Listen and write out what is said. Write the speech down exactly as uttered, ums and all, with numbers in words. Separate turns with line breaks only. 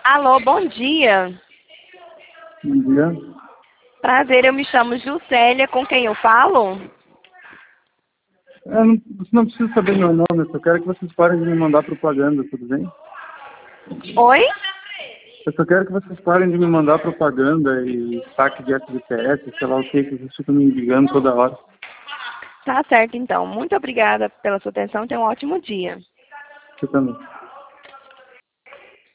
Alô, bom dia.
Bom dia.
Prazer, eu me chamo Juscelia, com quem eu falo?
É, não, você não precisa saber meu nome, eu só quero que vocês parem de me mandar propaganda, tudo bem?
Oi?
Eu só quero que vocês parem de me mandar propaganda e saque de F G T S, sei lá o que, que vocês ficam me ligando toda hora.
Tá certo, então. Muito obrigada pela sua atenção. Tenha um ótimo dia.
Você também.